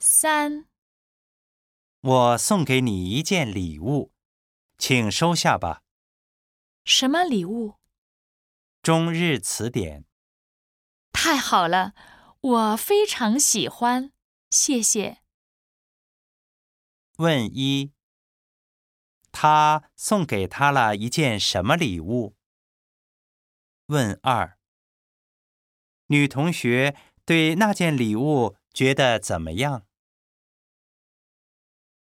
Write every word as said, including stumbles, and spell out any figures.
三， 我送给你一件礼物，请收下吧。 什么礼物？ 中日词典。 太好了，我非常喜欢，谢谢。 问一，他送给他了一件什么礼物？问二，女同学对那件礼物觉得怎么样？